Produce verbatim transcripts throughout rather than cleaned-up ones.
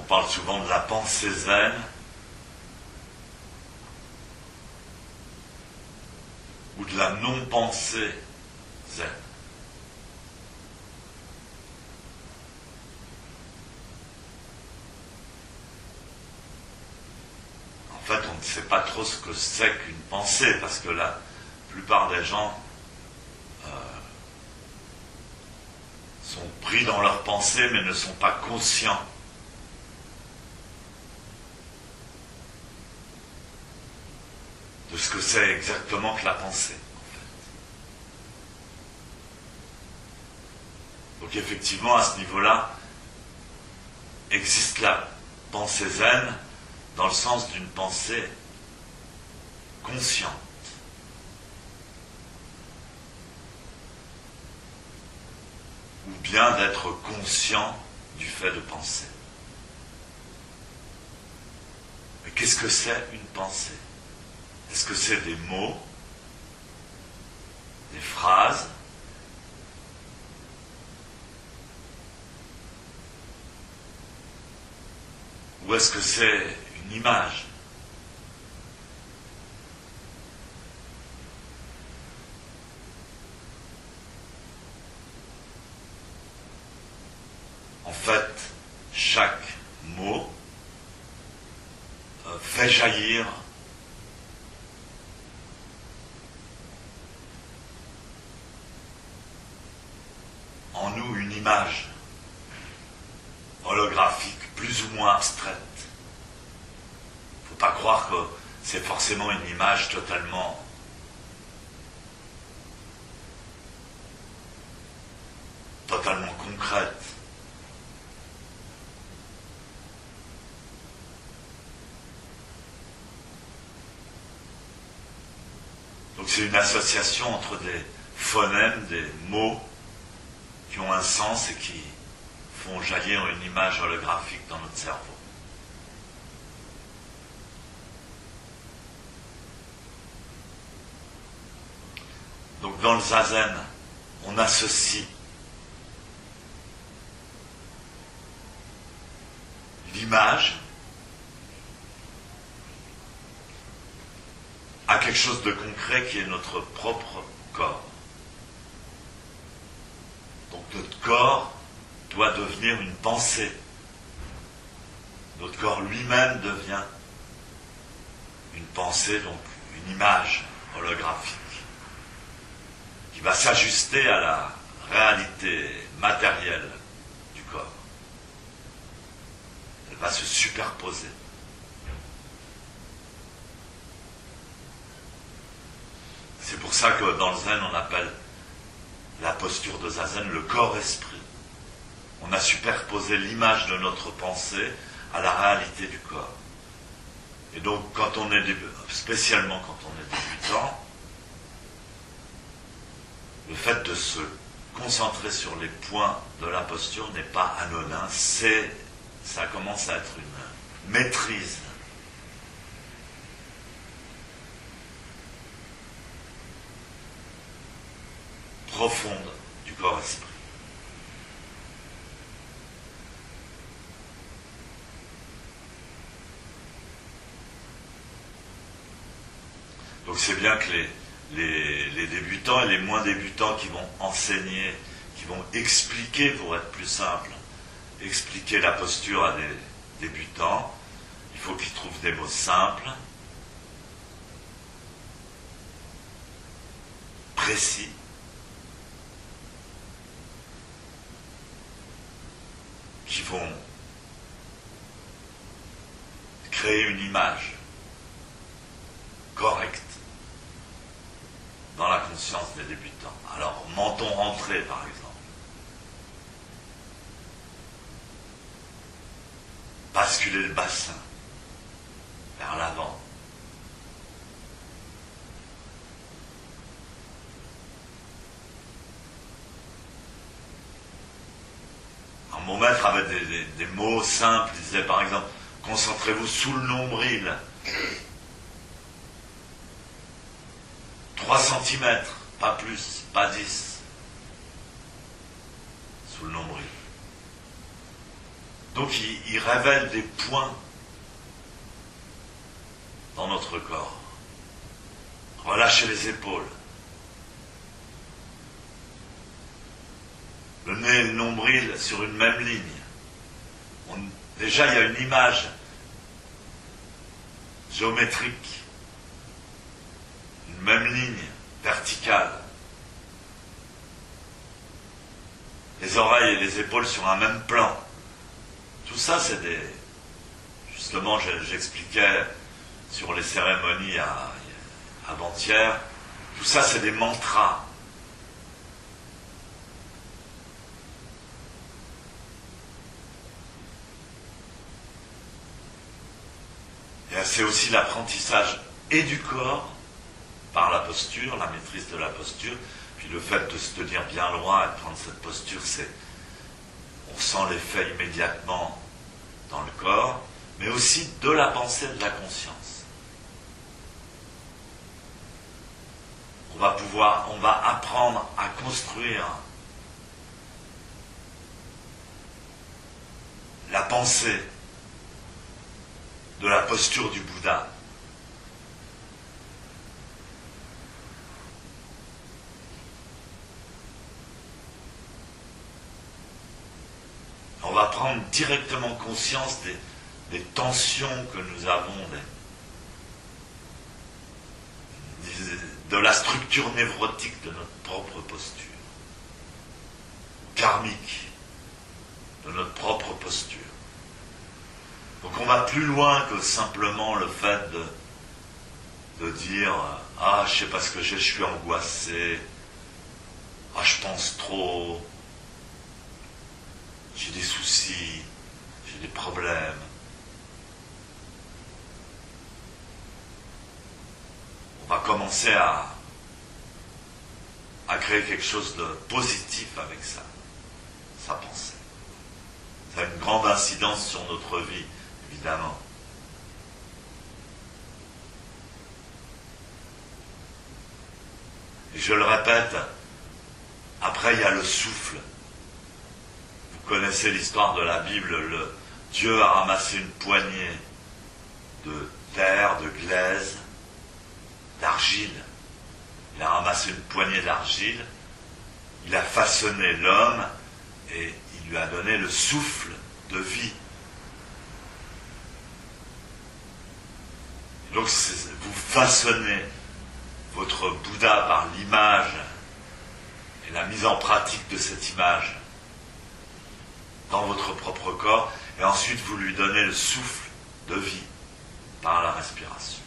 parle souvent de la pensée zen. Ou de la non-pensée zen. En fait, on ne sait pas trop ce que c'est qu'une pensée, parce que la plupart des gens euh, sont pris dans leurs pensées, mais ne sont pas conscients de ce que c'est exactement que la pensée, en fait. Donc effectivement, à ce niveau-là, existe la pensée zen dans le sens d'une pensée consciente. Ou bien d'être conscient du fait de penser. Mais qu'est-ce que c'est une pensée ? Est-ce que c'est des mots, des phrases, ou est-ce que c'est une image ? En fait, chaque mot euh, fait jaillir en nous une image holographique plus ou moins abstraite. Il ne faut pas croire que c'est forcément une image totalement totalement concrète. Donc c'est une association entre des phonèmes, des mots qui ont un sens et qui font jaillir une image holographique dans notre cerveau. Donc dans le zazen, on associe l'image à quelque chose de concret qui est notre propre corps. Donc notre corps doit devenir une pensée. Notre corps lui-même devient une pensée, donc une image holographique, qui va s'ajuster à la réalité matérielle du corps. Elle va se superposer. C'est pour ça que dans le zen, on appelle la posture de zazen le corps-esprit. On a superposé l'image de notre pensée à la réalité du corps. Et donc, quand on est début, spécialement quand on est débutant, le fait de se concentrer sur les points de la posture n'est pas anodin, c'est, ça commence à être une maîtrise profonde du corps-esprit. Donc c'est bien que les, les, les débutants et les moins débutants qui vont enseigner, qui vont expliquer, pour être plus simple, expliquer la posture à des débutants, il faut qu'ils trouvent des mots simples, précis, qui vont créer une image correcte dans la conscience des débutants. Alors, menton rentré, par exemple. Basculer le bassin vers l'avant. Alors, mon maître avait des, des, des mots simples. Il disait, par exemple, concentrez-vous sous le nombril. trois centimètres, pas plus, pas dix. Sous le nombril. Donc il, il révèle des points dans notre corps. Relâchez les épaules. Le nez et le nombril sur une même ligne. On, déjà, il y a une image géométrique. Une même ligne verticale. Les oreilles et les épaules sur un même plan. Tout ça, c'est des... Justement, j'expliquais sur les cérémonies à, avant-hier. Tout ça, c'est des mantras. Et c'est aussi l'apprentissage et du corps, par la posture, la maîtrise de la posture, puis le fait de se tenir bien loin et de prendre cette posture, c'est, on sent l'effet immédiatement dans le corps, mais aussi de la pensée et de la conscience. On va pouvoir, on va apprendre à construire la pensée de la posture du Bouddha. On va prendre directement conscience des, des tensions que nous avons, des, des, de la structure névrotique de notre propre posture, karmique de notre propre posture. Donc on va plus loin que simplement le fait de, de dire « Ah, je sais pas ce que j'ai, je suis angoissé. Ah, je pense trop. J'ai des soucis. J'ai des problèmes. » On va commencer à, à créer quelque chose de positif avec ça, sa pensée. Ça a une grande incidence sur notre vie. Évidemment. Et je le répète, après il y a le souffle. Vous connaissez l'histoire de la Bible, le, Dieu a ramassé une poignée de terre, de glaise, d'argile. Il a ramassé une poignée d'argile, il a façonné l'homme et il lui a donné le souffle de vie. Donc vous façonnez votre Bouddha par l'image et la mise en pratique de cette image dans votre propre corps, et ensuite vous lui donnez le souffle de vie par la respiration.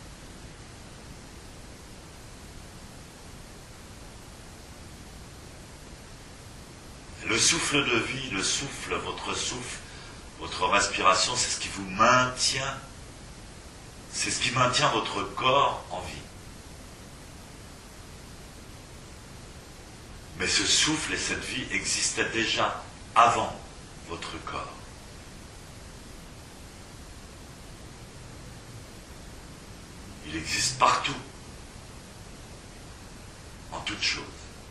Le souffle de vie, le souffle, votre souffle, votre respiration, c'est ce qui vous maintient. C'est ce qui maintient votre corps en vie. Mais ce souffle et cette vie existaient déjà avant votre corps. Il existe partout, en toutes choses.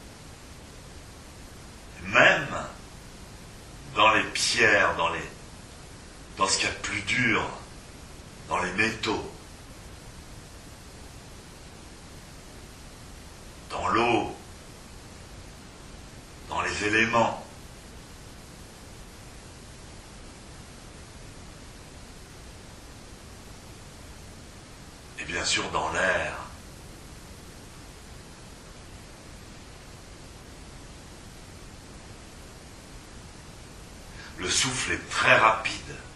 Même dans les pierres, dans, les, dans ce qu'il y a de plus dur, dans les métaux, dans l'eau, dans les éléments. Et bien sûr dans l'air. Le souffle est très rapide.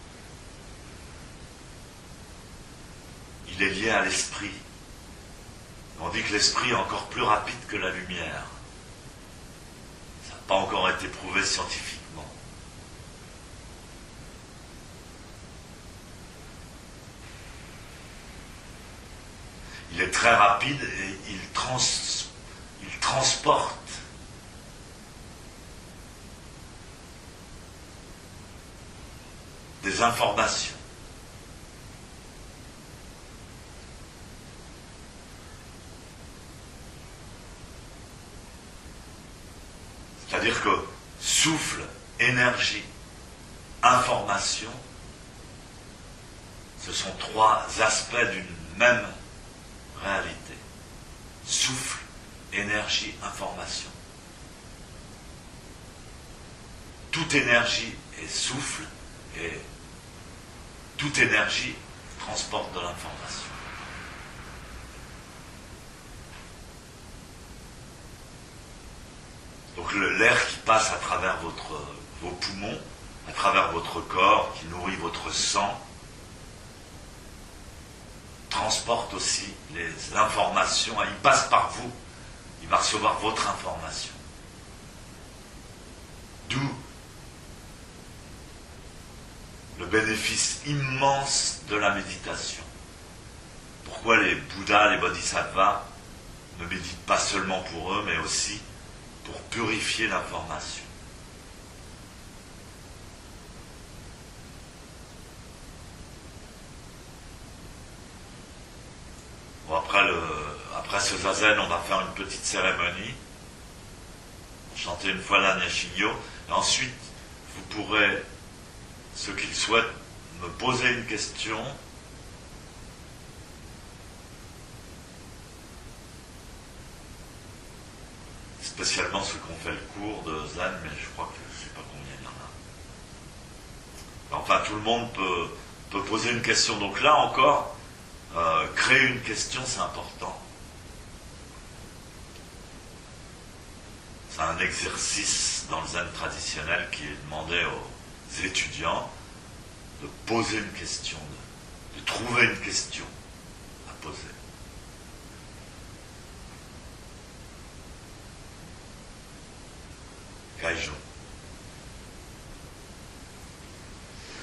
Il est lié à l'esprit. On dit que l'esprit est encore plus rapide que la lumière. Ça n'a pas encore été prouvé scientifiquement. Il est très rapide et il, trans, il transporte des informations. C'est-à-dire que souffle, énergie, information, ce sont trois aspects d'une même réalité. Souffle, énergie, information. Toute énergie est souffle et toute énergie transporte de l'information. Donc l'air qui passe à travers votre, vos poumons, à travers votre corps, qui nourrit votre sang, transporte aussi les informations, il passe par vous, il va recevoir votre information. D'où le bénéfice immense de la méditation. Pourquoi les Bouddhas, les Bodhisattvas ne méditent pas seulement pour eux, mais aussi pour purifier l'information. Bon, après, le, après ce zazen, on va faire une petite cérémonie, chanter une fois la Nyashinyo, et ensuite, vous pourrez, ceux qui le souhaitent, me poser une question. Spécialement ceux qui ont fait le cours de Zen, mais je crois que je ne sais pas combien il y en a. Enfin, tout le monde peut, peut poser une question. Donc là encore, euh, créer une question, c'est important. C'est un exercice dans le Zen traditionnel qui est demandé aux étudiants de poser une question, de, de trouver une question à poser. Kaijo.